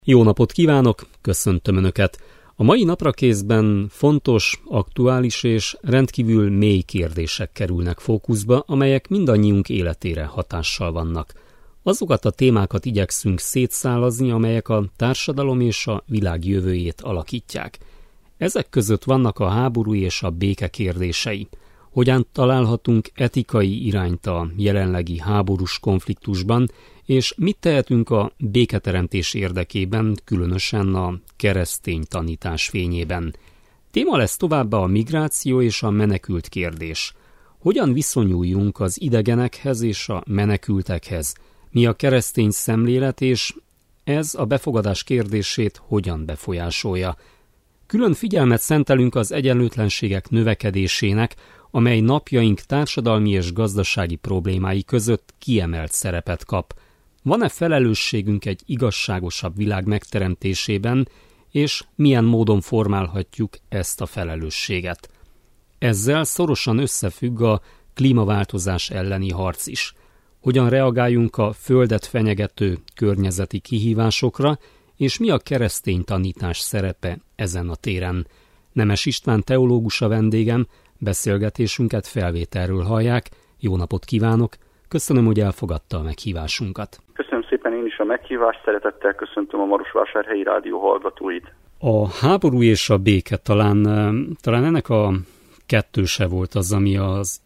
Jó napot kívánok, köszöntöm Önöket! A mai naprakészben fontos, aktuális és rendkívül mély kérdések kerülnek fókuszba, amelyek mindannyiunk életére hatással vannak. Azokat a témákat igyekszünk szétszálazni, amelyek a társadalom és a világ jövőjét alakítják. Ezek között vannak a háború és a béke kérdései. Hogyan találhatunk etikai irányt a jelenlegi háborús konfliktusban, és mit tehetünk a béketeremtés érdekében, különösen a keresztény tanítás fényében. Téma lesz továbbá a migráció és a menekült kérdés. Hogyan viszonyuljunk az idegenekhez és a menekültekhez? Mi a keresztény szemlélet, és ez a befogadás kérdését hogyan befolyásolja? Külön figyelmet szentelünk az egyenlőtlenségek növekedésének, amely napjaink társadalmi és gazdasági problémái között kiemelt szerepet kap. Van-e felelősségünk egy igazságosabb világ megteremtésében, és milyen módon formálhatjuk ezt a felelősséget? Ezzel szorosan összefügg a klímaváltozás elleni harc is. Hogyan reagáljunk a földet fenyegető környezeti kihívásokra, és mi a keresztény tanítás szerepe ezen a téren? Nemes István teológus a vendégem, beszélgetésünket felvételről hallják. Jó napot kívánok! Köszönöm, hogy elfogadta a meghívásunkat. Köszönöm szépen én is a meghívást, szeretettel köszöntöm a Marosvásárhelyi Rádió hallgatóit. A háború és a béke talán ennek a kettőse volt az, ami az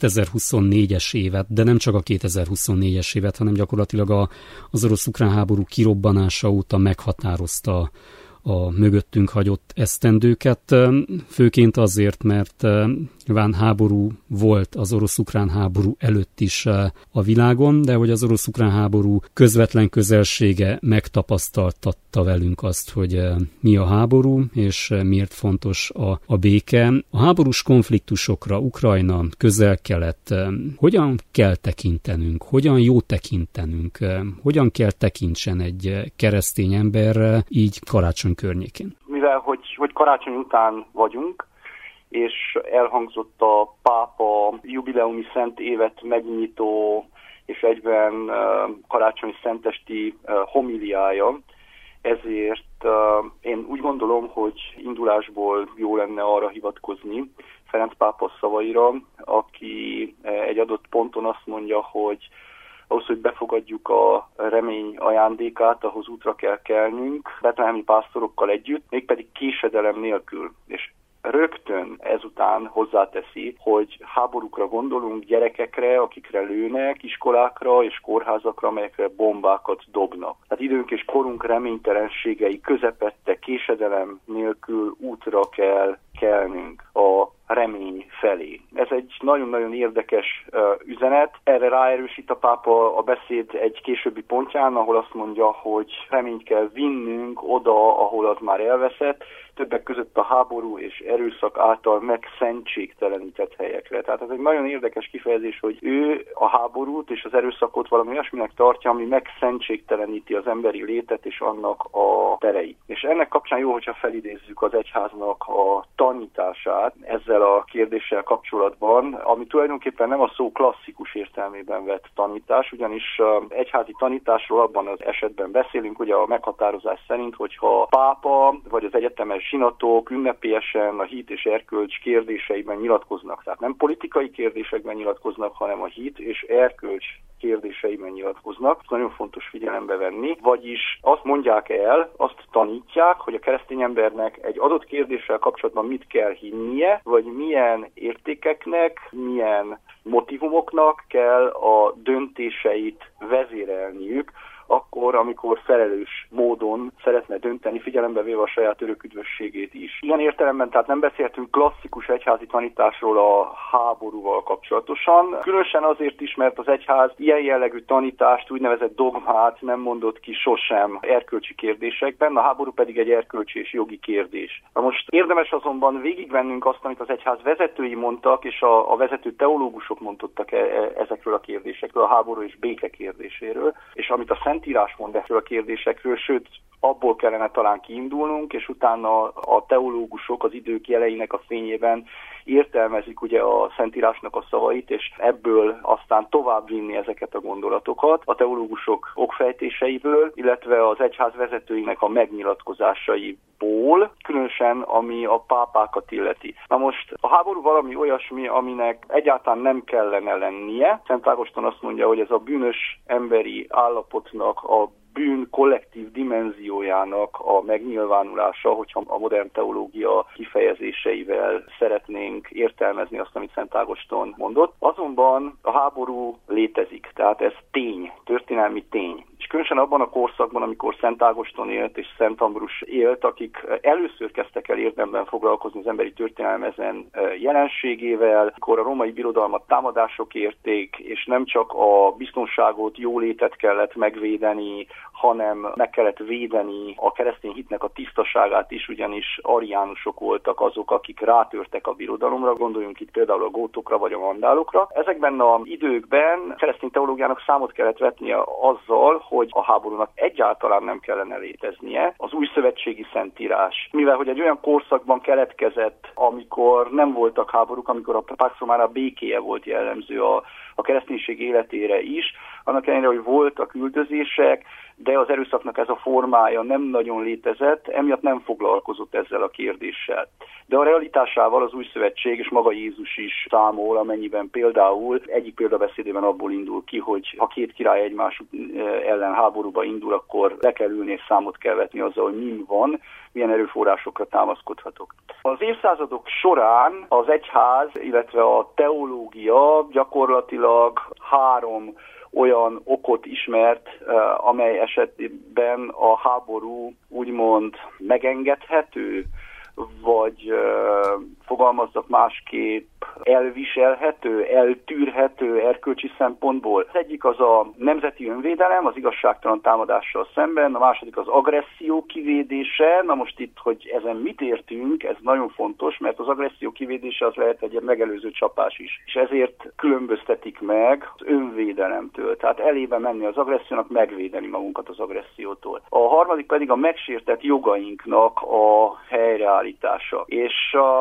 2024-es évet, de nem csak a 2024-es évet, hanem gyakorlatilag az orosz-ukrán háború kirobbanása óta meghatározta a mögöttünk hagyott esztendőket, főként azért, mert nyilván háború volt az orosz-ukrán háború előtt is a világon, de hogy az orosz-ukrán háború közvetlen közelsége megtapasztaltatta velünk azt, hogy mi a háború, és miért fontos a béke. A háborús konfliktusokra, Ukrajna, Közel-Kelet, hogyan kell tekintenünk, hogyan jó tekintenünk, hogyan kell tekintsen egy keresztény ember így karácsony környékén? Mivel, hogy karácsony után vagyunk, és elhangzott a pápa jubileumi szent évet megnyitó és egyben karácsony szentesti homiliája, ezért én úgy gondolom, hogy indulásból jó lenne arra hivatkozni Ferenc pápa szavaira, aki egy adott ponton azt mondja, hogy ahhoz, hogy befogadjuk a remény ajándékát, ahhoz útra kell kelnünk, betlehemi pásztorokkal együtt, mégpedig késedelem nélkül. És rögtön ezután hozzáteszi, hogy háborúkra gondolunk, gyerekekre, akikre lőnek, iskolákra és kórházakra, amelyekre bombákat dobnak. Tehát időnk és korunk reménytelenségei közepette késedelem nélkül útra kell kelnünk a remény felé. Ez egy nagyon-nagyon érdekes üzenet. Erre ráerősít a pápa a beszéd egy későbbi pontján, ahol azt mondja, hogy reményt kell vinnünk oda, ahol az már elveszett, többek között a háború és erőszak által megszentségtelenített helyekre. Tehát ez egy nagyon érdekes kifejezés, hogy ő a háborút és az erőszakot valami olyasminek tartja, ami megszentségteleníti az emberi létet és annak a tereit. És ennek kapcsán jó, hogyha felidézzük az egyháznak a tanítását ezzel a kérdéssel kapcsolatban, ami tulajdonképpen nem a szó klasszikus értelmében vett tanítás, ugyanis egyházi tanításról abban az esetben beszélünk, ugye a meghatározás szerint, hogyha a pápa vagy az egyetemes zsinatok ünnepélyesen a hit és erkölcs kérdéseiben nyilatkoznak. Tehát nem politikai kérdésekben nyilatkoznak, hanem a hit és erkölcs kérdéseiben nyilatkoznak. Nagyon fontos figyelembe venni, vagyis azt mondják el, azt tanítják, hogy a keresztény embernek egy adott kérdéssel kapcsolatban mit kell hinnie, vagy milyen értékeknek, milyen motivumoknak kell a döntéseit vezérelniük, akkor, amikor felelős módon szeretne dönteni, figyelembe véve a saját örök üdvösségét is. Ilyen értelemben tehát nem beszéltünk klasszikus egyházi tanításról a háborúval kapcsolatosan. Különösen azért is, mert az egyház ilyen jellegű tanítást, úgynevezett dogmát nem mondott ki sosem erkölcsi kérdésekben, a háború pedig egy erkölcsi és jogi kérdés. Na most érdemes azonban végigvennünk azt, amit az egyház vezetői mondtak, és a vezető teológusok mondottak ezekről a kérdésekről, a háború és béke kérdéséről, és amit a Szentírás mond ezekről a kérdésekről, sőt, abból kellene talán kiindulnunk, és utána a teológusok az idők jeleinek a fényében értelmezik ugye a Szentírásnak a szavait, és ebből aztán tovább vinni ezeket a gondolatokat a teológusok okfejtéseiből, illetve az egyház vezetőinek a megnyilatkozásaiból, különösen ami a pápákat illeti. Na most a háború valami olyasmi, aminek egyáltalán nem kellene lennie. Szent Ágoston azt mondja, hogy ez a bűnös emberi állapotnak, a bűn kollektív dimenziójának a megnyilvánulása, hogyha a modern teológia kifejezéseivel szeretnénk értelmezni azt, amit Szent Ágoston mondott. Azonban a háború létezik, tehát ez tény, történelmi tény. És különösen abban a korszakban, amikor Szent Ágoston élt és Szent Ambrus élt, akik először kezdtek el érdemben foglalkozni az emberi történelem ezen jelenségével, amikor a római birodalmat támadások érték, és nem csak a biztonságot, jólétet kellett megvédeni, hanem meg kellett védeni a keresztény hitnek a tisztaságát is, ugyanis ariánusok voltak azok, akik rátörtek a birodalomra, gondoljunk itt például a gótokra vagy a vandálokra. Ezekben az időkben keresztény teológiának számot kellett vetnie azzal, hogy a háborúnak egyáltalán nem kellene léteznie, az új szövetségi Szentírás. Mivel hogy egy olyan korszakban keletkezett, amikor nem voltak háborúk, amikor a Pax Romana békéje volt jellemző a kereszténység életére is, annak ellenére, hogy voltak üldözések, de az erőszaknak ez a formája nem nagyon létezett, emiatt nem foglalkozott ezzel a kérdéssel. De a realitásával az új szövetség és maga Jézus is számol, amennyiben például egyik példabeszédében abból indul ki, hogy ha két király egymás ellen háborúba indul, akkor le kell ülni és számot kell vetni azzal, hogy mi van, milyen erőforrásokra támaszkodhatok. Az évszázadok során az egyház, illetve a teológia gyakorlatilag 3 olyan okot ismert, amely esetben a háború úgymond megengedhető, vagy fogalmazzak másképp, elviselhető, eltűrhető erkölcsi szempontból. Az egyik az a nemzeti önvédelem, az igazságtalan támadással szemben, a második az agresszió kivédése. Na most itt, hogy ezen mit értünk, ez nagyon fontos, mert az agresszió kivédése az lehet egy megelőző csapás is. És ezért különböztetik meg az önvédelemtől. Tehát elébe menni az agressziónak, megvédeni magunkat az agressziótól. A harmadik pedig a megsértett jogainknak a helyreállítása. És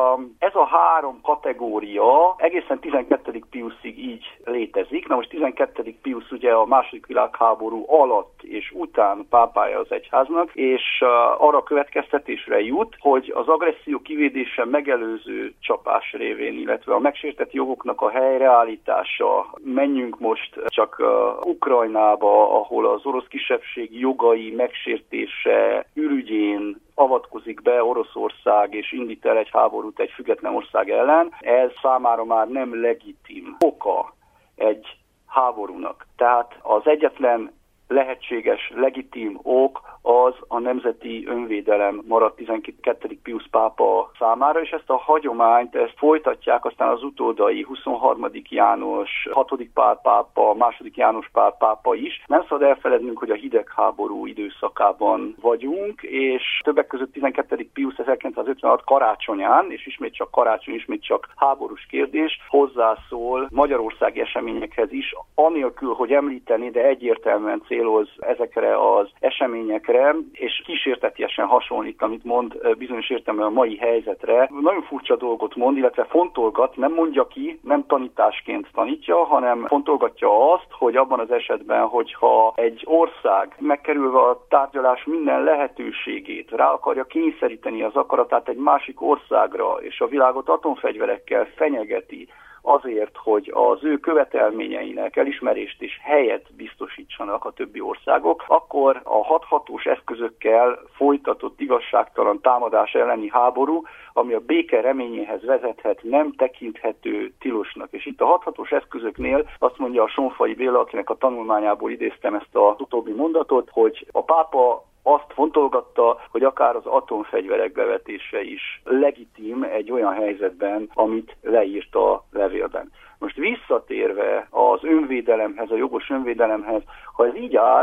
ez a 3 kategória egészen 12. Piuszig így létezik. Na most 12. Piusz ugye a II. Világháború alatt és után pápája az egyháznak, és arra következtetésre jut, hogy az agresszió kivédése megelőző csapás révén, illetve a megsértett jogoknak a helyreállítása. Menjünk most csak Ukrajnába, ahol az orosz kisebbség jogai megsértése ürügyén avatkozik be Oroszország és indít el egy háborút egy független ország ellen. Ez számára már nem legitim oka egy háborúnak. Tehát az egyetlen lehetséges, legitim ok az a nemzeti önvédelem maradt 12. Piusz pápa számára, és ezt a hagyományt folytatják aztán az utódai 23. János, 6. Pál pápa, 2. János Pál pápa is. Nem szabad elfelednünk, hogy a hidegháború időszakában vagyunk, és többek között 12. Piusz 1956 karácsonyán, és ismét csak karácsony, ismét csak háborús kérdés, hozzászól magyarországi eseményekhez is, anélkül, hogy említeni, de egyértelműen céloz ezekre az eseményekre, és kísértetiesen hasonlít, amit mond bizonyos értelemben a mai helyzetre. Nagyon furcsa dolgot mond, illetve fontolgat, nem mondja ki, nem tanításként tanítja, hanem fontolgatja azt, hogy abban az esetben, hogyha egy ország megkerülve a tárgyalás minden lehetőségét rá akarja kényszeríteni az akaratát egy másik országra, és a világot atomfegyverekkel fenyegeti, azért, hogy az ő követelményeinek elismerést és helyet biztosítsanak a többi országok, akkor a hathatós eszközökkel folytatott igazságtalan támadás elleni háború, ami a béke reményéhez vezethet, nem tekinthető tilosnak. És itt a hathatós eszközöknél azt mondja a Sonfai Béla, akinek a tanulmányából idéztem ezt az utóbbi mondatot, hogy a pápa azt fontolgatta, hogy akár az atomfegyverek bevetése is legitim egy olyan helyzetben, amit leírt a levélben. Most visszatérve az önvédelemhez, a jogos önvédelemhez, ha ez így áll,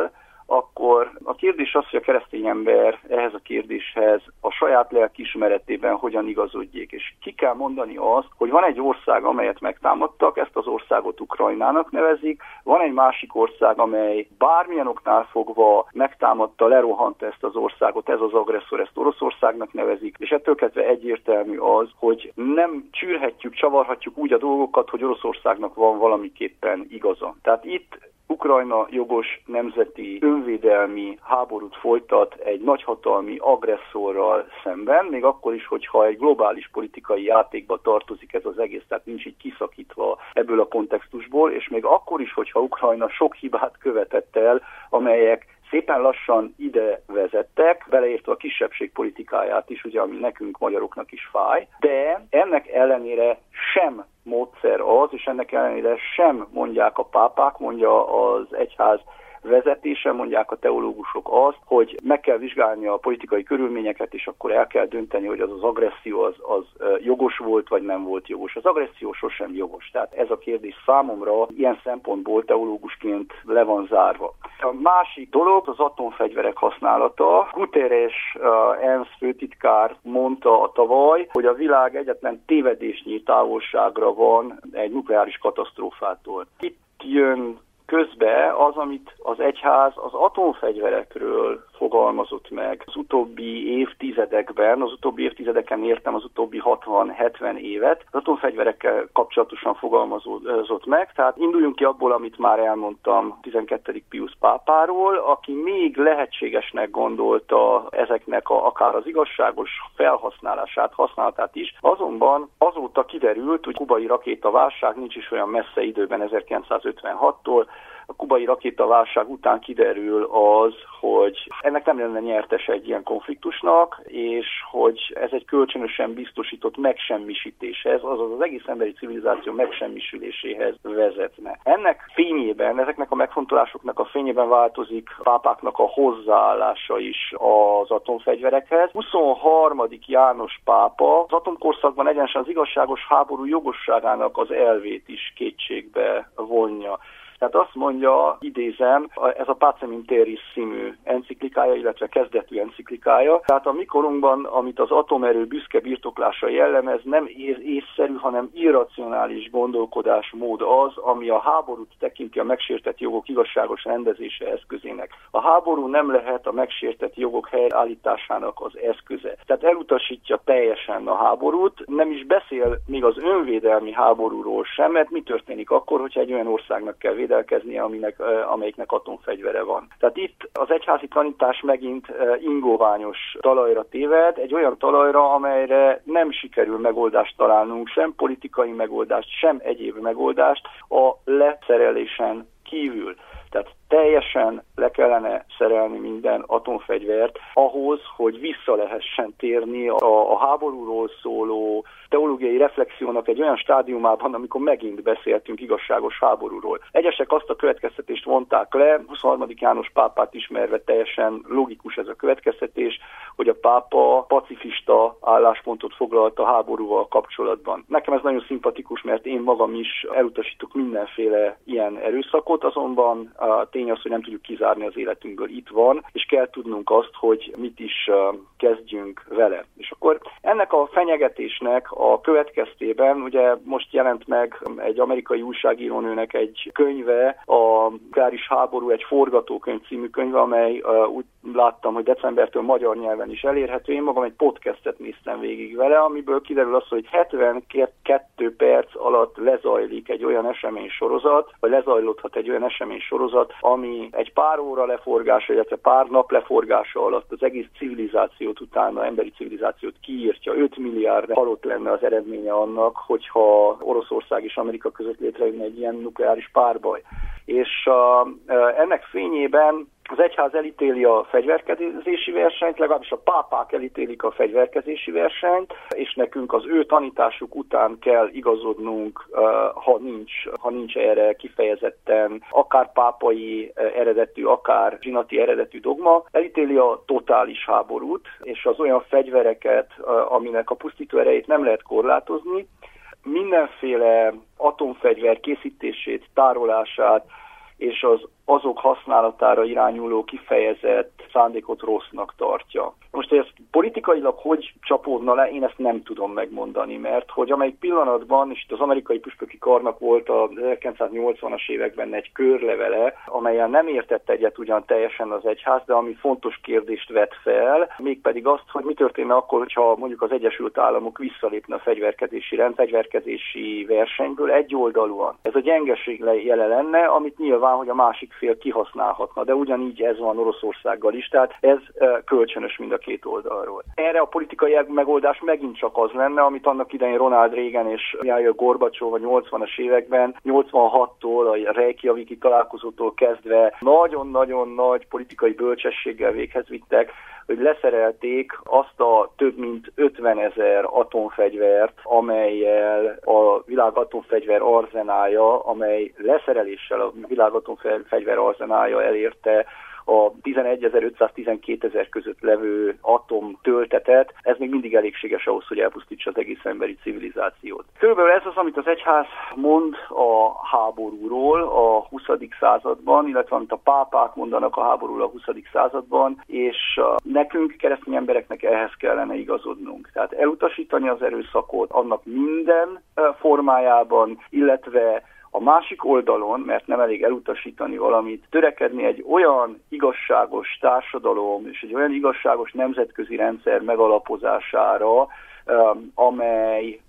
akkor a kérdés az, hogy a keresztény ember ehhez a kérdéshez a saját lelkiismeretében hogyan igazodjék. És ki kell mondani azt, hogy van egy ország, amelyet megtámadtak, ezt az országot Ukrajnának nevezik, van egy másik ország, amely bármilyen oknál fogva megtámadta, lerohant ezt az országot, ez az agresszor, ezt Oroszországnak nevezik, és ettől kezdve egyértelmű az, hogy nem csűrhetjük, csavarhatjuk úgy a dolgokat, hogy Oroszországnak van valamiképpen igaza. Tehát itt Ukrajna jogos nemzeti önvédelmi háborút folytat egy nagyhatalmi agresszorral szemben, még akkor is, hogyha egy globális politikai játékba tartozik ez az egész, tehát nincs így kiszakítva ebből a kontextusból, és még akkor is, hogyha Ukrajna sok hibát követett el, amelyek szépen lassan ide vezettek, beleértve a kisebbség politikáját is, ugye, ami nekünk magyaroknak is fáj, de ennek ellenére sem módszer az, és ennek ellenére sem mondják a pápák, mondja az egyház vezetése, mondják a teológusok azt, hogy meg kell vizsgálni a politikai körülményeket, és akkor el kell dönteni, hogy az agresszió az jogos volt, vagy nem volt jogos. Az agresszió sosem jogos. Tehát ez a kérdés számomra ilyen szempontból teológusként le van zárva. A másik dolog az atomfegyverek használata. Guterres ENSZ főtitkár mondta tavaly, hogy a világ egyetlen tévedésnyi távolságra van egy nukleáris katasztrófától. Itt jön közbe az, amit az egyház az atomfegyverekről fogalmazott meg az utóbbi évtizedekben, az utóbbi évtizedeken értem az utóbbi 60-70 évet, az atomfegyverekkel kapcsolatosan fogalmazott meg, tehát induljunk ki abból, amit már elmondtam 12. Piusz pápáról, aki még lehetségesnek gondolta ezeknek akár az igazságos felhasználását, használatát is, azonban azóta kiderült, hogy kubai rakétaválság nincs is olyan messze időben 1956-tól, a kubai rakétaválság után kiderül az, hogy ennek nem lenne nyertes egy ilyen konfliktusnak, és hogy ez egy kölcsönösen biztosított megsemmisítéshez, azaz az egész emberi civilizáció megsemmisüléséhez vezetne. Ennek fényében, ezeknek a megfontolásoknak a fényében változik a pápáknak a hozzáállása is az atomfegyverekhez. 23. János pápa az atomkorszakban egyenesen az igazságos háború jogosságának az elvét is kétségbe vonja. Tehát azt mondja, idézem, ez a Pacem in Terris című enciklikája, illetve kezdetű enciklikája. Tehát a mi korunkban, amit az atomerő büszke birtoklása jellemez, nem észszerű, hanem irracionális gondolkodásmód az, ami a háborút tekinti a megsértett jogok igazságos rendezése eszközének. A háború nem lehet a megsértett jogok helyreállításának az eszköze. Tehát elutasítja teljesen a háborút, nem is beszél még az önvédelmi háborúról sem, mert mi történik akkor, hogyha egy olyan országnak kell védelkeznie, amelyiknek atomfegyvere van. Tehát itt az egyházi tanítás megint ingóványos talajra téved, egy olyan talajra, amelyre nem sikerül megoldást találnunk, sem politikai megoldást, sem egyéb megoldást a leszerelésen kívül. Tehát teljesen le kellene szerelni minden atomfegyvert ahhoz, hogy vissza lehessen térni a háborúról szóló teológiai reflexiónak egy olyan stádiumában, amikor megint beszéltünk igazságos háborúról. Egyesek azt a következtetést vonták le, 23. János pápát ismerve teljesen logikus ez a következtetés, hogy a pápa pacifista álláspontot foglalt a háborúval kapcsolatban. Nekem ez nagyon szimpatikus, mert én magam is elutasítok mindenféle ilyen erőszakot, azonban a tény az, hogy nem tudjuk kizárni az életünkből, itt van, és kell tudnunk azt, hogy mit is kezdjünk vele. És akkor ennek a fenyegetésnek a következtében, ugye most jelent meg egy amerikai újságírónőnek egy könyve, a Nukleáris háború, egy forgatókönyv című könyve, amely úgy láttam, hogy decembertől magyar nyelven is elérhető. Én magam egy podcastet néztem végig vele, amiből kiderül az, hogy 72 perc alatt lezajlik egy olyan eseménysorozat, vagy lezajlódhat egy olyan eseménysorozat, ami egy pár óra leforgása, illetve pár nap leforgása alatt az egész civilizációt utána, emberi civilizációt kiírtja. 5 milliárd halott lenne az eredménye annak, hogyha Oroszország és Amerika között létrejönne egy ilyen nukleáris párbaj. És ennek fényében az egyház elítéli a fegyverkezési versenyt, legalábbis a pápák elítélik a fegyverkezési versenyt, és nekünk az ő tanításuk után kell igazodnunk, ha nincs erre kifejezetten akár pápai eredetű, akár zsinati eredetű dogma. Elítéli a totális háborút, és az olyan fegyvereket, aminek a pusztító erejét nem lehet korlátozni, mindenféle atomfegyver készítését, tárolását, és az azok használatára irányuló kifejezett szándékot rossznak tartja. Most, hogy ez politikailag hogy csapódna le, én ezt nem tudom megmondani, mert hogy amelyik pillanatban, és itt az amerikai püspöki karnak volt a 1980-as években egy körlevele, amelyen nem értett egyet ugyan teljesen az egyház, de ami fontos kérdést vet fel, mégpedig azt, hogy mi történne akkor, hogyha mondjuk az Egyesült Államok visszalépne a fegyverkezési versenyből egyoldalúan. Ez a gyengeség jele lenne, amit nyilván, hogy a másik fél kihasználhatna, de ugyanígy ez van Oroszországgal is, tehát ez kölcsönös mind a két oldalról. Erre a politikai megoldás megint csak az lenne, amit annak idején Ronald Reagan és Mihail Gorbacsov a 80-as években, 86-tól, a Reykjaviki találkozótól kezdve nagyon-nagyon nagy politikai bölcsességgel véghez vittek, hogy leszerelték azt a több mint 50 000 atomfegyvert, amellyel a világ atomfegyver arzenálja, amely leszereléssel a világ atomfegyver arzenálja elérte a 11.500-12.000 között levő atomtöltetet, ez még mindig elégséges ahhoz, hogy elpusztítsa az egész emberi civilizációt. Körülbelül ez az, amit az egyház mond a háborúról a 20. században, illetve amit a pápák mondanak a háborúról a 20. században, és nekünk, keresztény embereknek ehhez kellene igazodnunk. Tehát elutasítani az erőszakot annak minden formájában, illetve a másik oldalon, mert nem elég elutasítani valamit, törekedni egy olyan igazságos társadalom és egy olyan igazságos nemzetközi rendszer megalapozására, amely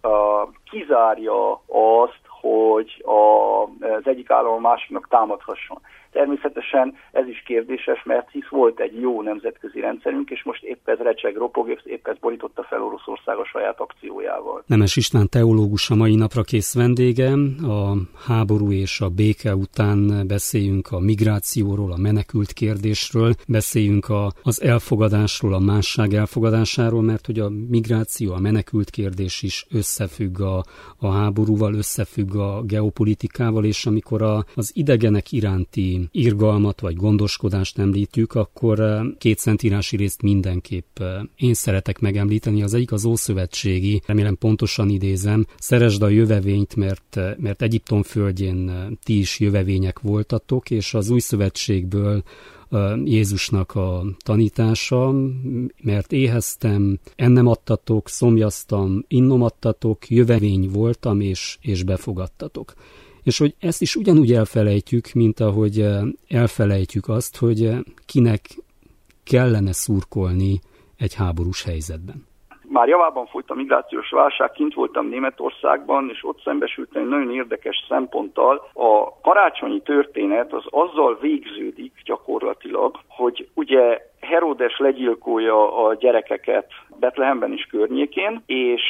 kizárja azt, hogy az egyik állam a másiknak támadhasson. Természetesen ez is kérdéses, mert hisz volt egy jó nemzetközi rendszerünk, és most épp ez recseg, ropog, és épp ez borította fel Oroszország a saját akciójával. Nemes István teológus a mai napra kész vendégem. A háború és a béke után beszéljünk a migrációról, a menekült kérdésről, beszéljünk az elfogadásról, a másság elfogadásáról, mert hogy a migráció, a menekült kérdés is összefügg a háborúval, összefügg a geopolitikával, és amikor az idegenek iránti irgalmat vagy gondoskodást említjük, akkor két szentírási részt mindenképp én szeretek megemlíteni. Az egyik az ószövetségi, remélem pontosan idézem, szeresd a jövevényt, mert Egyiptom földjén ti is jövevények voltatok, és az új szövetségből Jézusnak a tanítása, mert éheztem, ennem adtatok, szomjaztam, innom adtatok, jövevény voltam, és befogadtatok. És hogy ezt is ugyanúgy elfelejtjük, mint ahogy elfelejtjük azt, hogy kinek kellene szurkolni egy háborús helyzetben. Már javában folyt a migrációs válság, kint voltam Németországban, és ott szembesültem egy nagyon érdekes szemponttal. A karácsonyi történet az azzal végződik gyakorlatilag, hogy ugye Heródes legyilkolja a gyerekeket Betlehemben és környékén, és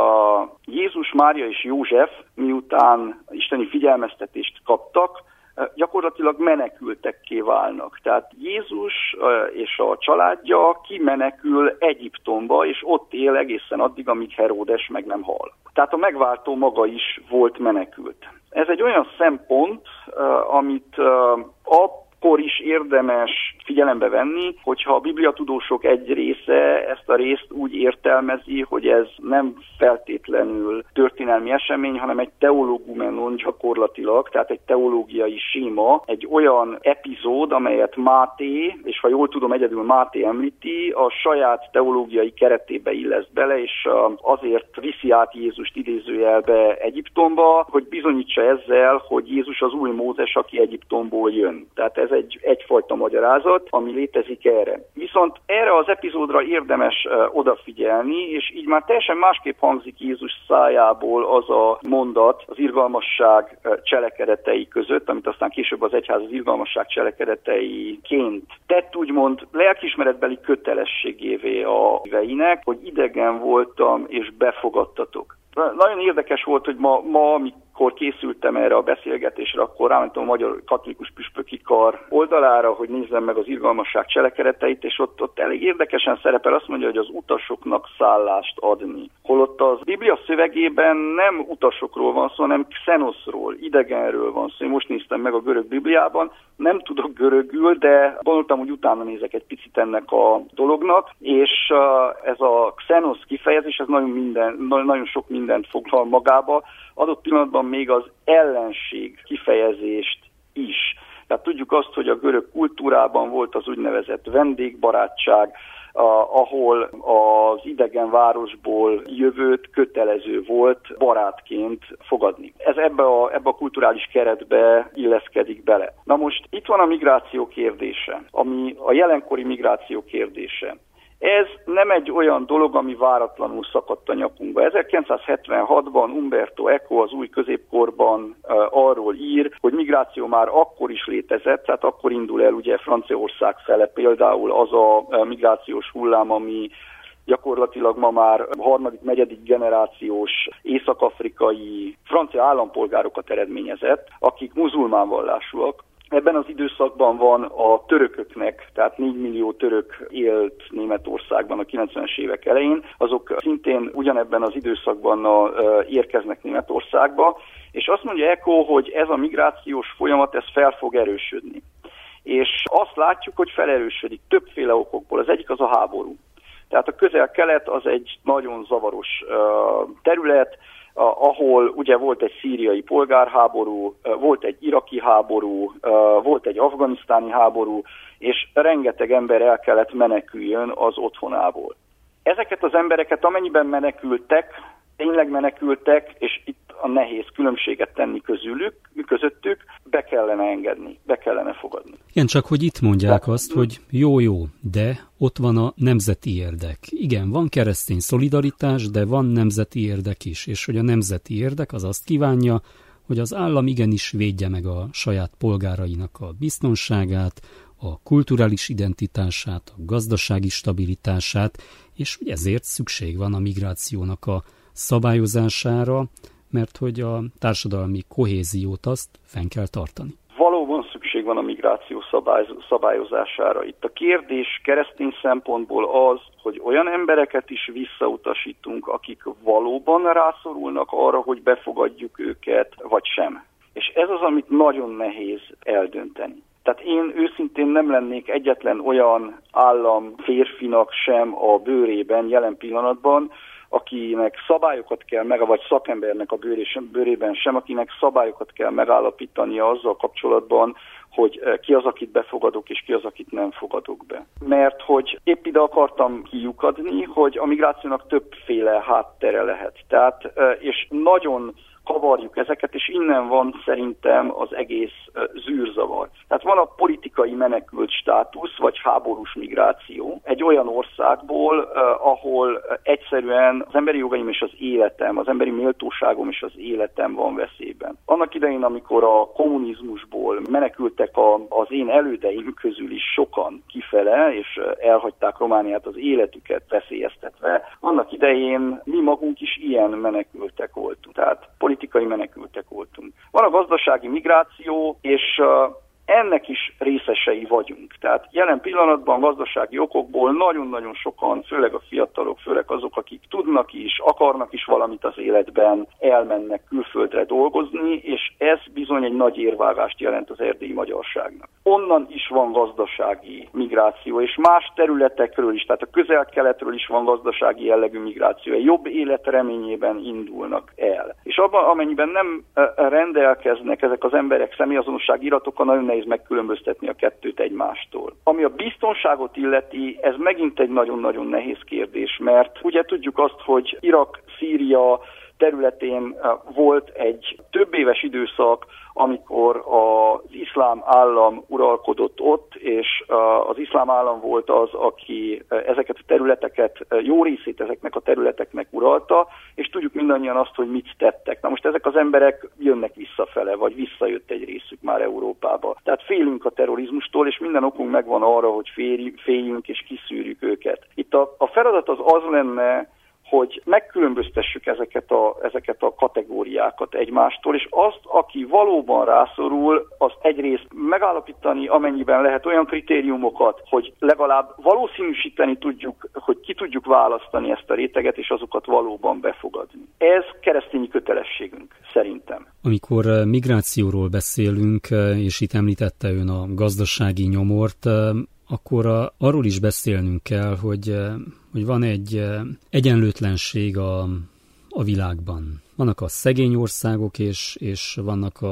Jézus, Mária és József, miután isteni figyelmeztetést kaptak, gyakorlatilag menekültekké válnak. Tehát Jézus és a családja kimenekül Egyiptomba, és ott él egészen addig, amíg Heródes meg nem hal. Tehát a megváltó maga is volt menekült. Ez egy olyan szempont, amit akkor is érdemes figyelembe venni, hogyha a bibliatudósok egy része ezt a részt úgy értelmezi, hogy ez nem feltétlenül történelmi esemény, hanem egy teológumenon gyakorlatilag, tehát egy teológiai séma, egy olyan epizód, amelyet Máté, és ha jól tudom, egyedül Máté említi, a saját teológiai keretébe illeszt bele, és azért viszi át Jézust idézőjelbe Egyiptomba, hogy bizonyítsa ezzel, hogy Jézus az új Mózes, aki Egyiptomból jön. Tehát ez egyfajta magyarázat, ami létezik erre. Viszont erre az epizódra érdemes odafigyelni, és így már teljesen másképp hangzik Jézus szájából az a mondat az irgalmasság cselekedetei között, amit aztán később az egyház az irgalmasság cselekedeteiként tett, úgymond lelkiismeretbeli kötelességévé a híveinek, hogy idegen voltam és befogadtatok. Nagyon érdekes volt, hogy ma amikor készültem erre a beszélgetésre, akkor rámentem a Magyar Katolikus Püspöki Kar oldalára, hogy nézzem meg az irgalmasság cselekedeteit, és ott elég érdekesen szerepel, azt mondja, hogy az utasoknak szállást adni. Holott az Biblia szövegében nem utasokról van szó, hanem xenoszról, idegenről van szó. Én most néztem meg a görög Bibliában, nem tudok görögül, de gondoltam, hogy utána nézek egy picit ennek a dolognak, és ez a xenosz kifejezés, ez nagyon sok mindent foglal magába, adott pillanatban még az ellenség kifejezést is. Tehát tudjuk azt, hogy a görög kultúrában volt az úgynevezett vendégbarátság, ahol az idegen városból jövőt kötelező volt barátként fogadni. Ez ebbe a kulturális keretbe illeszkedik bele. Na most itt van a migráció kérdése, ami a jelenkori migráció kérdése. Ez nem egy olyan dolog, ami váratlanul szakadt a nyakunkba. 1976-ban Umberto Eco az új középkorban arról ír, hogy migráció már akkor is létezett, tehát akkor indul el ugye Franciaország fele például az a migrációs hullám, ami gyakorlatilag ma már harmadik, negyedik generációs észak-afrikai francia állampolgárokat eredményezett, akik muzulmán vallásúak. Ebben az időszakban van a törököknek, tehát 4 millió török élt Németországban a 90-es évek elején, azok szintén ugyanebben az időszakban érkeznek Németországba, és azt mondja Eco, hogy ez a migrációs folyamat, ez fel fog erősödni. És azt látjuk, hogy felerősödik többféle okokból. Az egyik az a háború. Tehát a Közel-Kelet az egy nagyon zavaros terület, ahol ugye volt egy szíriai polgárháború, volt egy iraki háború, volt egy afganisztáni háború, és rengeteg ember el kellett meneküljön az otthonából. Ezeket az embereket amennyiben menekültek, tényleg menekültek, és itt a nehéz különbséget tenni közöttük, be kellene engedni, be kellene fogadni. Igen, csak hogy itt mondják azt, hogy jó, de ott van a nemzeti érdek. Igen, van keresztény szolidaritás, de van nemzeti érdek is, és hogy a nemzeti érdek az azt kívánja, hogy az állam igenis védje meg a saját polgárainak a biztonságát, a kulturális identitását, a gazdasági stabilitását, és ezért szükség van a migrációnak a szabályozására, mert hogy a társadalmi kohéziót azt fenn kell tartani. Valóban szükség van a migráció szabályozására. Itt a kérdés keresztény szempontból az, hogy olyan embereket is visszautasítunk, akik valóban rászorulnak arra, hogy befogadjuk őket, vagy sem. És ez az, amit nagyon nehéz eldönteni. Tehát én őszintén nem lennék egyetlen olyan állam férfinak sem a bőrében jelen pillanatban, akinek szabályokat kell vagy szakembernek a bőrében sem, akinek szabályokat kell megállapítania azzal kapcsolatban, hogy ki az, akit befogadok, és ki az, akit nem fogadok be. Mert hogy épp ide akartam kiukadni, hogy a migrációnak többféle háttere lehet. Tehát, és nagyon kavarjuk ezeket, és innen van szerintem az egész zűrzavar. Tehát van a politikai menekült státusz, vagy háborús migráció egy olyan országból, ahol egyszerűen az emberi jogaim és az életem, az emberi méltóságom és az életem van veszélyben. Annak idején, amikor a kommunizmusból menekültek az én elődeim közül is sokan kifele, és elhagyták Romániát az életüket veszélyeztetve, annak idején mi magunk is ilyen menekültek voltunk. Tehát politikai menekültek voltunk. Van a gazdasági migráció, és ennek is részesei vagyunk. Tehát jelen pillanatban gazdasági okokból nagyon-nagyon sokan, főleg a fiatalok, főleg azok, akik tudnak is, akarnak is valamit az életben, elmennek külföldre dolgozni, és ez bizony egy nagy érvágást jelent az erdélyi magyarságnak. Onnan is van gazdasági migráció, és más területekről is, tehát a Közel-Keletről is van gazdasági jellegű migráció, egy jobb élet reményében indulnak el. És abban, amennyiben nem rendelkeznek ezek az emberek személyazonossági iratokkal, nagyon nehéz megkülönböztetni a kettőt egymástól. Ami a biztonságot illeti, ez megint egy nagyon-nagyon nehéz kérdés, mert ugye tudjuk azt, hogy Irak, Szíria területén volt egy több éves időszak, amikor az iszlám állam uralkodott ott, és az iszlám állam volt az, aki ezeket a területeket, jó részét ezeknek a területeknek uralta, és tudjuk mindannyian azt, hogy mit tettek. Na most ezek az emberek jönnek visszafele, vagy visszajött egy részük már Európába. Tehát félünk a terrorizmustól, és minden okunk megvan arra, hogy féljünk és kiszűrjük őket. Itt a feladat az lenne, hogy megkülönböztessük ezeket a kategóriákat egymástól, és azt, aki valóban rászorul, azt egyrészt megállapítani, amennyiben lehet olyan kritériumokat, hogy legalább valószínűsíteni tudjuk, hogy ki tudjuk választani ezt a réteget, és azokat valóban befogadni. Ez keresztényi kötelességünk, szerintem. Amikor migrációról beszélünk, és itt említette ön a gazdasági nyomort, akkor arról is beszélnünk kell, hogy van egy egyenlőtlenség a világban. Vannak a szegény országok, és vannak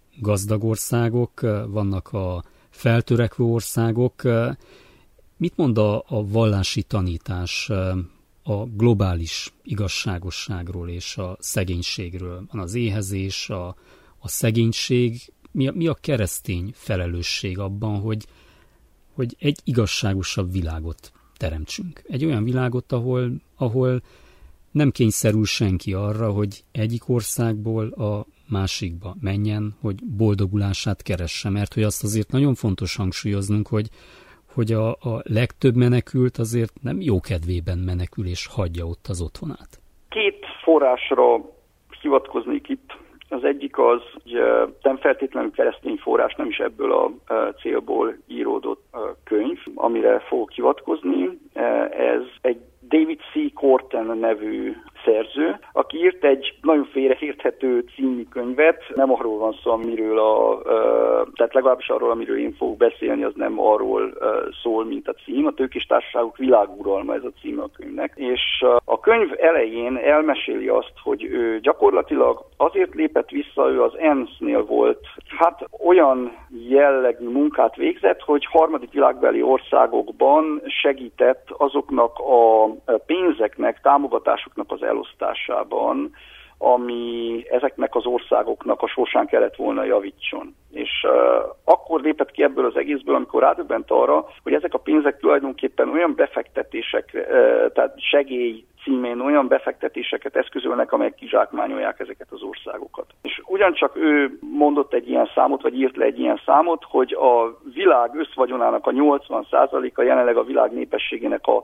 gazdag országok, vannak a feltörekvő országok. Mit mond a vallási tanítás a globális igazságosságról és a szegénységről? Van az éhezés, a szegénység. Mi a keresztény felelősség abban, hogy egy igazságosabb világot teremtsünk? Egy olyan világot, ahol nem kényszerül senki arra, hogy egyik országból a másikba menjen, hogy boldogulását keresse, mert hogy azt azért nagyon fontos hangsúlyoznunk, hogy a legtöbb menekült azért nem jó kedvében menekül és hagyja ott az otthonát. Két forrásra hivatkoznék itt. Az egyik az, hogy nem feltétlenül keresztény forrás, nem is ebből a célból íródott könyv, amire fogok hivatkozni. Ez egy David C. Corten nevű szerző, aki írt egy nagyon félreérthető című könyvet. Nem arról van szó, tehát legalábbis arról, amiről én fogok beszélni, az nem arról szól, mint a cím. A Tőkés Társaságok világuralma, ez a cím a könyvnek. És a könyv elején elmeséli azt, hogy ő gyakorlatilag azért lépett vissza, ő az ENSZ-nél volt, hát olyan jellegű munkát végzett, hogy harmadik világbeli országokban segített azoknak a pénzeknek, támogatásoknak az elosztásában, ami ezeknek az országoknak a sorsán kellett volna javítson. És akkor lépett ki ebből az egészből, amikor rádöbbent arra, hogy ezek a pénzek tulajdonképpen olyan befektetések, tehát segély címén olyan befektetéseket eszközölnek, amelyek kizsákmányolják ezeket az országokat. És ugyancsak ő mondott egy ilyen számot, vagy írt le egy ilyen számot, hogy a világ összvagyonának a 80%-a jelenleg a világ népességének a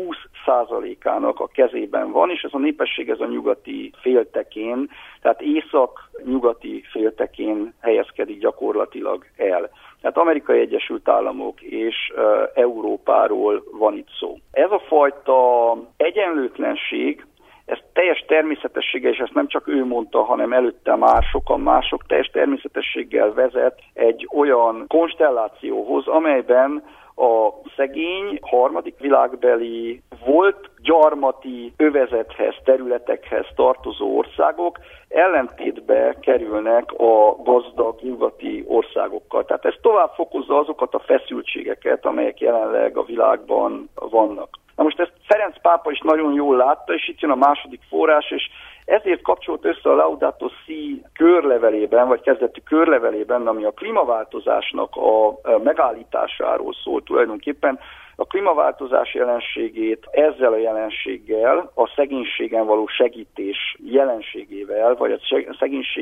20%-ának a kezében van, és ez a népesség ez a nyugati féltekén, tehát észak-nyugati féltekén helyezkedik gyakorlatilag el. Tehát Amerikai Egyesült Államok és Európáról van itt szó. Ez a fajta egyenlőtlenség, ez teljes természetességgel, és ezt nem csak ő mondta, hanem előtte már sokan mások, teljes természetességgel vezet egy olyan konstellációhoz, amelyben a szegény, harmadik világbeli, volt gyarmati övezethez, területekhez tartozó országok ellentétbe kerülnek a gazdag nyugati országokkal. Tehát ez tovább fokozza azokat a feszültségeket, amelyek jelenleg a világban vannak. Na most ezt Ferenc pápa is nagyon jól látta, és itt jön a második forrás, és ezért kapcsolt össze a Laudato Si körlevelében, vagy kezdeti körlevelében, ami a klímaváltozásnak a megállításáról szól tulajdonképpen, a klímaváltozás jelenségét ezzel a jelenséggel, a szegénységen való segítés jelenségével, vagy a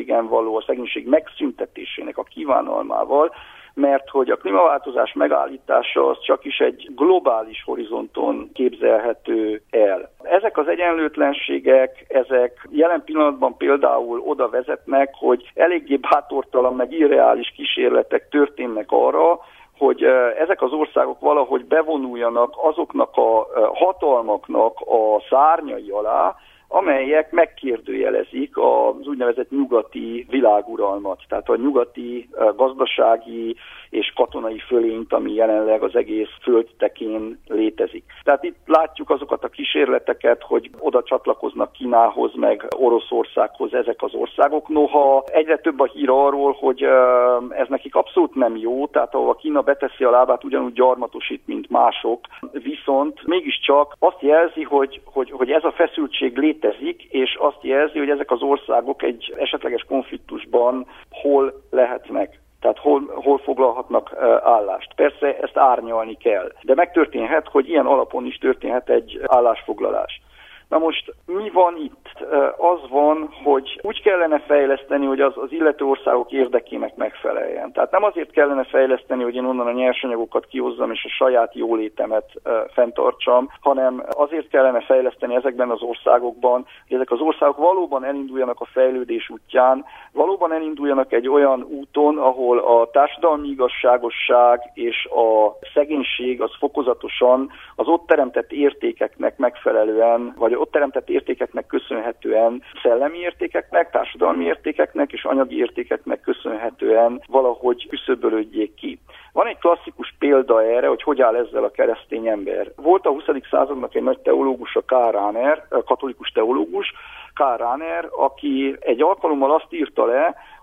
szegénység megszüntetésének a kívánalmával, mert hogy a klímaváltozás megállítása az csak is egy globális horizonton képzelhető el. Ezek az egyenlőtlenségek, ezek jelen pillanatban például oda vezetnek, hogy eléggé bátortalan meg irreális kísérletek történnek arra, hogy ezek az országok valahogy bevonuljanak azoknak a hatalmaknak a szárnyai alá, amelyek megkérdőjelezik az úgynevezett nyugati világuralmat, tehát a nyugati gazdasági és katonai fölényt, ami jelenleg az egész földtekén létezik. Tehát itt látjuk azokat a kísérleteket, hogy oda csatlakoznak Kínához, meg Oroszországhoz ezek az országok. Noha egyre több a hír arról, hogy ez nekik abszolút nem jó, tehát ahol a Kína beteszi a lábát, ugyanúgy gyarmatosít, mint mások, viszont mégiscsak azt jelzi, hogy ez a feszültség létezik, és azt jelzi, hogy ezek az országok egy esetleges konfliktusban hol lehetnek. Tehát hol foglalhatnak állást. Persze ezt árnyalni kell, de megtörténhet, hogy ilyen alapon is történhet egy állásfoglalás. Na most mi van itt? Az van, hogy úgy kellene fejleszteni, hogy az illető országok érdekének megfeleljen. Tehát nem azért kellene fejleszteni, hogy én onnan a nyersanyagokat kihozzam és a saját jólétemet fenntartsam, hanem azért kellene fejleszteni ezekben az országokban, hogy ezek az országok valóban elinduljanak a fejlődés útján, valóban elinduljanak egy olyan úton, ahol a társadalmi igazságosság és a szegénység az fokozatosan az ott teremtett értékeknek megfelelően, vagy ott teremtett értékeknek köszönhetően, szellemi értékeknek, társadalmi értékeknek és anyagi értékeknek köszönhetően valahogy küszöbölődjék ki. Van egy klasszikus példa erre, hogy áll ezzel a keresztény ember. Volt a 20. századnak egy nagy teológus, a Karl Rahner, katolikus teológus, Karl Rahner, aki egy alkalommal azt írta le,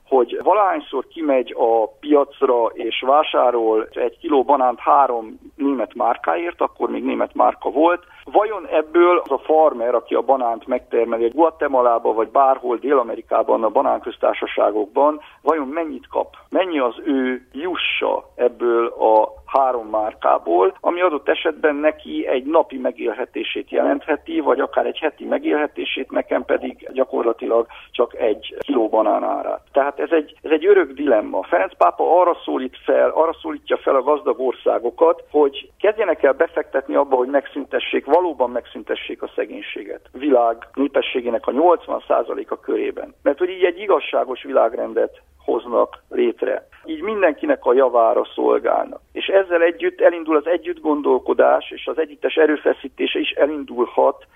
hogy valahányszor kimegy a piacra és vásárol egy kiló banánt 3 német márkáért, akkor még német márka volt, vajon ebből az a farmer, aki a banánt megtermeli Guatemalába vagy bárhol Dél-Amerikában, a banánköztársaságokban, vajon mennyit kap? Mennyi az ő jussa ebből a 3 márkából, ami adott esetben neki egy napi megélhetését jelentheti, vagy akár egy heti megélhetését, nekem pedig gyakorlatilag csak 1 kiló banán árát. Tehát ez egy örök dilemma. Ferenc pápa arra szólítja fel a gazdag országokat, hogy kezdjenek el befektetni abba, hogy valóban megszüntessék a szegénységet. Világ népességének a 80%-a körében. Mert hogy így egy igazságos világrendet hoznak létre. Így mindenkinek a javára szolgálnak. És ezzel együtt elindul az együttgondolkodás, és az együttes erőfeszítése is elindulhat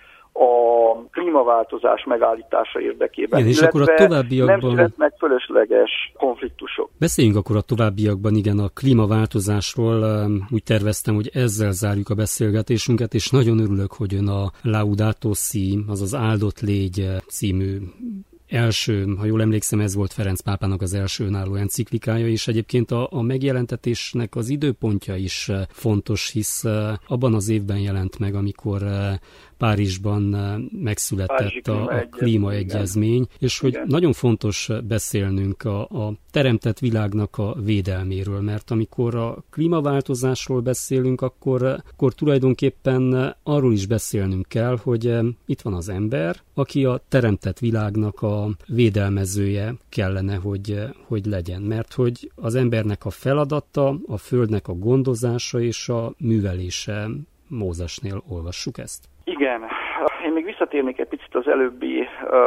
a klímaváltozás megállítása érdekében. Igen, és akkor a továbbiakban nem születnek fölösleges konfliktusok. Beszéljünk akkor a továbbiakban, igen, a klímaváltozásról. Úgy terveztem, hogy ezzel zárjuk a beszélgetésünket, és nagyon örülök, hogy ön a Laudato Si, azaz Áldott légy című első, ha jól emlékszem, ez volt Ferenc pápának az első önálló enciklikája, és egyébként a megjelentetésnek az időpontja is fontos, hisz abban az évben jelent meg, amikor Párizsban megszületett a klímaegyezmény, és hogy nagyon fontos beszélnünk a teremtett világnak a védelméről, mert amikor a klímaváltozásról beszélünk, akkor tulajdonképpen arról is beszélnünk kell, hogy itt van az ember, aki a teremtett világnak a védelmezője kellene, hogy legyen, mert hogy az embernek a feladata, a földnek a gondozása és a művelése. Mózesnél olvassuk ezt. Igen, én még visszatérnék egy picit az előbbi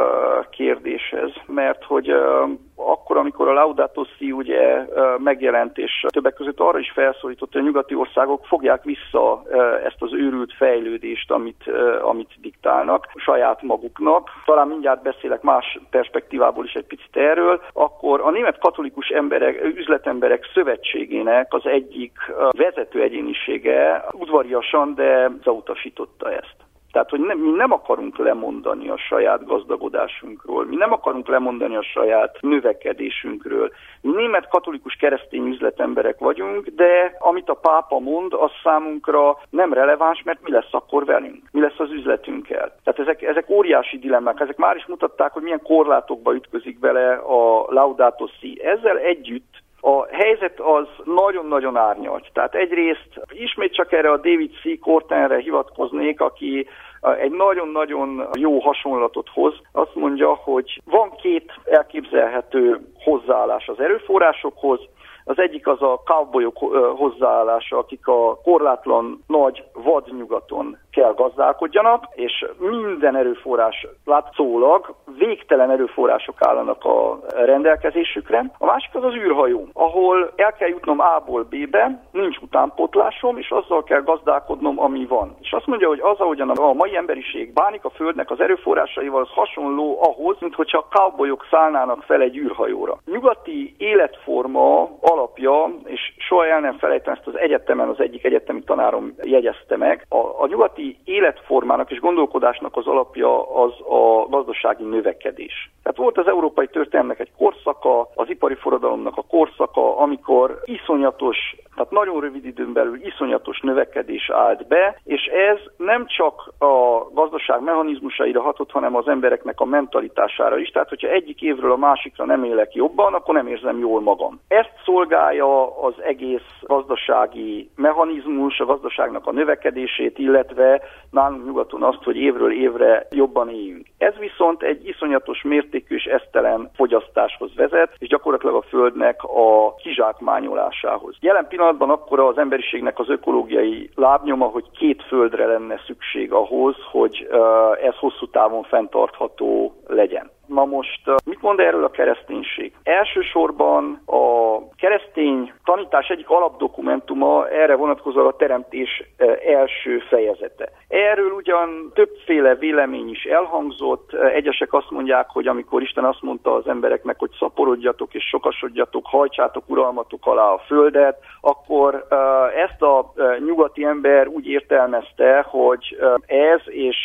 kérdéshez, mert hogy akkor, amikor a Laudato Si ugye megjelent, és többek között arra is felszólított, hogy a nyugati országok fogják vissza ezt az őrült fejlődést, amit diktálnak saját maguknak. Talán mindjárt beszélek más perspektívából is egy picit erről. Akkor a Német Katolikus Üzletemberek Szövetségének az egyik vezető egyénisége udvariasan, de elutasította ezt. Tehát, hogy mi nem akarunk lemondani a saját gazdagodásunkról, mi nem akarunk lemondani a saját növekedésünkről. Mi német katolikus keresztény üzletemberek vagyunk, de amit a pápa mond, az számunkra nem releváns, mert mi lesz akkor velünk? Mi lesz az üzletünkkel? Tehát ezek óriási dilemmák, ezek már is mutatták, hogy milyen korlátokba ütközik bele a Laudato Si. Ezzel együtt a helyzet az nagyon-nagyon árnyalt. Tehát egyrészt ismét csak erre a David C. Kortenre hivatkoznék, aki egy nagyon-nagyon jó hasonlatot hoz. Azt mondja, hogy van 2 elképzelhető hozzáállás az erőforrásokhoz. Az egyik az a cowboyok hozzáállása, akik a korlátlan nagy vadnyugaton kell gazdálkodjanak, és minden erőforrás látszólag végtelen erőforrások állnak a rendelkezésükre. A másik az űrhajó, ahol el kell jutnom A-ból B-be, nincs utánpótlásom, és azzal kell gazdálkodnom, ami van. És azt mondja, hogy az, ahogyan a mai emberiség bánik a Földnek az erőforrásaival, az hasonló ahhoz, mint hogyha a cowboyok szállnának fel egy űrhajóra. Nyugati életforma alapja, és soha el nem felejtem, ezt az egyetemen az egyik egyetemi tanárom jegyezte meg, a nyugati életformának és gondolkodásnak az alapja az a gazdasági növekedés. Tehát volt az európai történelemnek egy korszaka, az ipari forradalomnak a korszaka, amikor iszonyatos, tehát nagyon rövid időn belül iszonyatos növekedés állt be, és ez nem csak a gazdaság mechanizmusaira hatott, hanem az embereknek a mentalitására is. Tehát, hogyha egyik évről a másikra nem élek jobban, akkor nem érzem jól magam. Ezt szolgálja az egész gazdasági mechanizmus, a gazdaságnak a növekedését, illetve nálunk nyugaton azt, hogy évről évre jobban éljünk. Ez viszont egy iszonyatos mértékű és esztelen fogyasztáshoz vezet, és gyakorlatilag a Földnek a kizsákmányolásához. Jelen pillanatban akkor az emberiségnek az ökológiai lábnyoma, hogy 2 földre lenne szükség ahhoz, hogy ez hosszú távon fenntartható legyen. Na most, mit mond erről a kereszténység? Elsősorban a keresztény tanítás egyik alapdokumentuma erre vonatkozóan a teremtés első fejezete. Erről ugyan többféle vélemény is elhangzott. Egyesek azt mondják, hogy amikor Isten azt mondta az embereknek, hogy szaporodjatok és sokasodjatok, hajtsátok uralmatok alá a földet, akkor ezt a nyugati ember úgy értelmezte, hogy ez és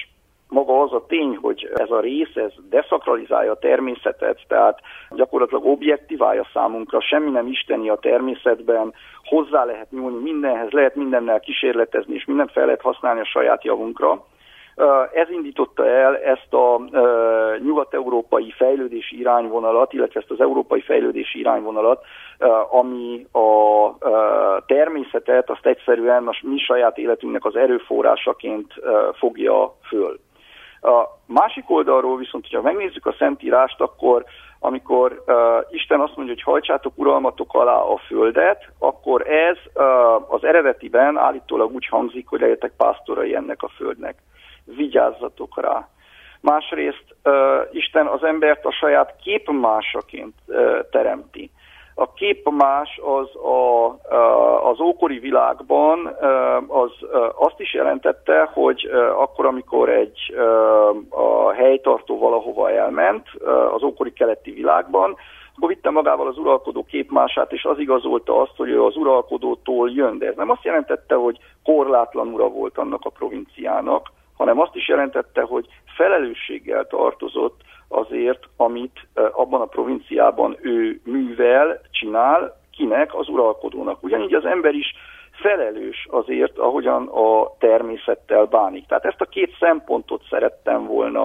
maga az a tény, hogy ez a rész, ez deszakralizálja a természetet, tehát gyakorlatilag objektiválja számunkra, semmi nem isteni a természetben, hozzá lehet nyúlni mindenhez, lehet mindennel kísérletezni, és mindent fel lehet használni a saját javunkra. Ez indította el ezt a nyugat-európai fejlődési irányvonalat, illetve ezt az európai fejlődési irányvonalat, ami a természetet azt egyszerűen a mi saját életünknek az erőforrásaként fogja föl. A másik oldalról viszont, hogyha megnézzük a Szentírást, akkor amikor Isten azt mondja, hogy hajtsátok uralmatok alá a földet, akkor ez az eredetiben állítólag úgy hangzik, hogy legyetek pásztorai ennek a földnek. Vigyázzatok rá. Másrészt Isten az embert a saját képmásaként teremti. A képmás az ókori világban azt is jelentette, hogy akkor, amikor a helytartó valahova elment az ókori keleti világban, akkor vitte magával az uralkodó képmását, és az igazolta azt, hogy ő az uralkodótól jön. De ez nem azt jelentette, hogy korlátlan ura volt annak a provinciának, hanem azt is jelentette, hogy felelősséggel tartozott azért, amit abban a provinciában ő művel, csinál, kinek? Az uralkodónak. Ugyanígy az ember is felelős azért, ahogyan a természettel bánik. Tehát ezt a két szempontot szerettem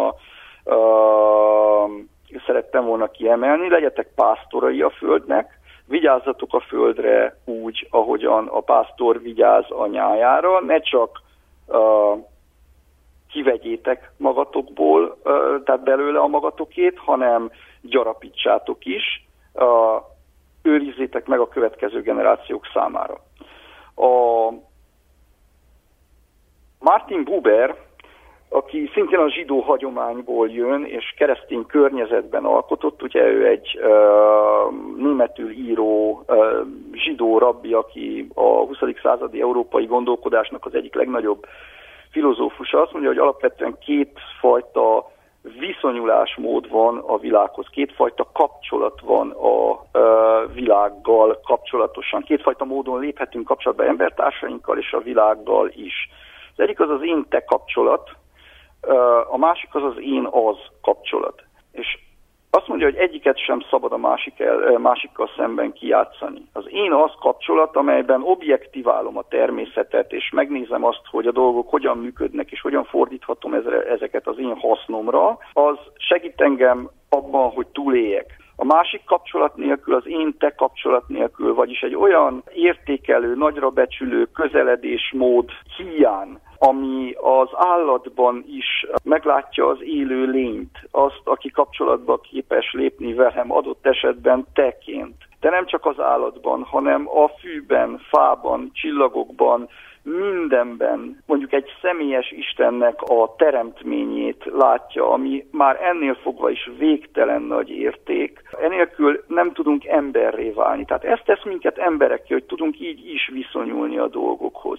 volna kiemelni. Legyetek pásztorai a földnek, vigyázzatok a földre úgy, ahogyan a pásztor vigyáz a nyájára, ne csak kivegyétek magatokból, tehát belőle a magatokét, hanem gyarapítsátok is, őrizzétek meg a következő generációk számára. Martin Buber, aki szintén a zsidó hagyományból jön, és keresztény környezetben alkotott, ugye ő egy németül író zsidó rabbi, aki a 20. századi európai gondolkodásnak az egyik legnagyobb filozófusa, azt mondja, hogy alapvetően kétfajta viszonyulásmód van a világhoz, kétfajta kapcsolat van a világgal kapcsolatosan, kétfajta módon léphetünk kapcsolatba embertársainkkal és a világgal is. Az egyik az az én-te kapcsolat, a másik az az én-az kapcsolat. És azt mondja, hogy egyiket sem szabad a másikkal szemben kijátszani. Az én-az kapcsolat, amelyben objektiválom a természetet, és megnézem azt, hogy a dolgok hogyan működnek, és hogyan fordíthatom ezeket az én hasznomra, az segít engem abban, hogy túléljek. A másik kapcsolat nélkül, az én-te kapcsolat nélkül, vagyis egy olyan értékelő, nagyra becsülő közeledésmód hiány, ami az állatban is meglátja az élő lényt, azt, aki kapcsolatba képes lépni velem adott esetben teként. De nem csak az állatban, hanem a fűben, fában, csillagokban, mindenben, mondjuk egy személyes Istennek a teremtményét látja, ami már ennél fogva is végtelen nagy érték. Enélkül nem tudunk emberré válni. Tehát ez tesz minket emberekké, hogy tudunk így is viszonyulni a dolgokhoz.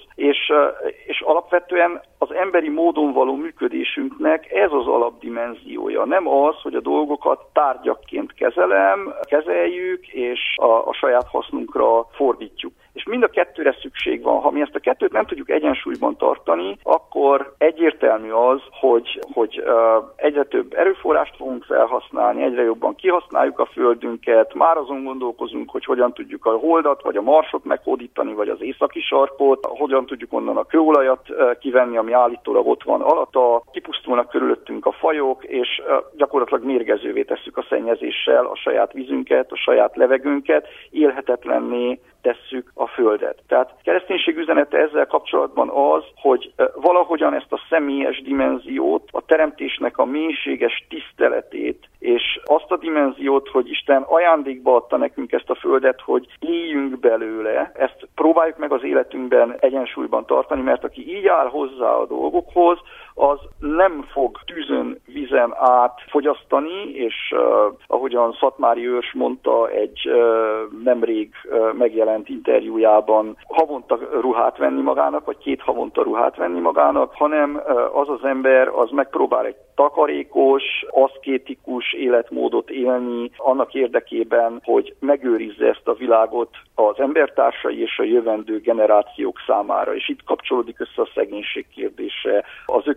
És alapvetően az emberi módon való működésünknek ez az alapdimenziója. Nem az, hogy a dolgokat tárgyakként kezeljük, és a saját hasznunkra fordítjuk. És mind a kettőre szükség van. Ha mi ezt a kettőt nem tudjuk egyensúlyban tartani, akkor egyértelmű az, hogy egyre több erőforrást fogunk felhasználni, egyre jobban kihasználjuk a földünket, már azon gondolkozunk, hogy hogyan tudjuk a Holdat, vagy a Marsot meghódítani, vagy az északi sarkot, hogyan tudjuk onnan a kőolajat kivenni, ami állítólag ott van alatta, kipusztulnak körülöttünk a fajok, és gyakorlatilag mérgezővé tesszük a szennyezéssel a saját vízünket, a saját levegőnket, élhetetlenné tesszük a földet. Tehát kereszténység üzenete ezzel kapcsolatban az, hogy valahogyan ezt a személyes dimenziót, a teremtésnek a mélységes tiszteletét, és azt a dimenziót, hogy Isten ajándékba adta nekünk ezt a földet, hogy éljünk belőle, ezt próbáljuk meg az életünkben egyensúlyban tartani, mert aki így áll hozzá a dolgokhoz, az nem fog tűzön, vízen át fogyasztani, és ahogyan Szatmári őrs mondta egy nemrég megjelent interjújában, havonta ruhát venni magának, vagy 2 havonta ruhát venni magának, hanem az az ember az megpróbál egy takarékos, aszkétikus életmódot élni annak érdekében, hogy megőrizze ezt a világot az embertársai és a jövendő generációk számára. És itt kapcsolódik össze a szegénység kérdése, az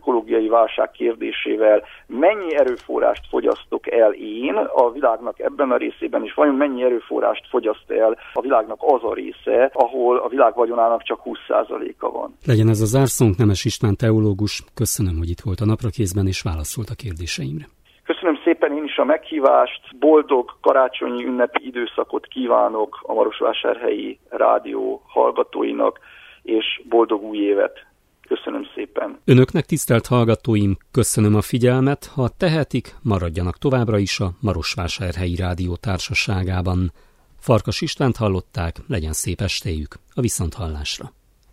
ökológiai válság kérdésével mennyi erőforrást fogyasztok el én a világnak ebben a részében, és vajon mennyi erőforrást fogyaszt el a világnak az a része, ahol a világ vagyonának csak 20%-a van. Legyen ez a zárszónk, Nemes István teológus. Köszönöm, hogy itt volt a Naprakészben, és válaszolt a kérdéseimre. Köszönöm szépen én is a meghívást, boldog karácsonyi ünnepi időszakot kívánok a Marosvásárhelyi rádió hallgatóinak, és boldog új évet. Köszönöm szépen. Önöknek, tisztelt hallgatóim, köszönöm a figyelmet, ha tehetik, maradjanak továbbra is a Marosvásárhelyi Rádió társaságában. Farkas Istvánt hallották, legyen szép estéjük, a viszonthallásra.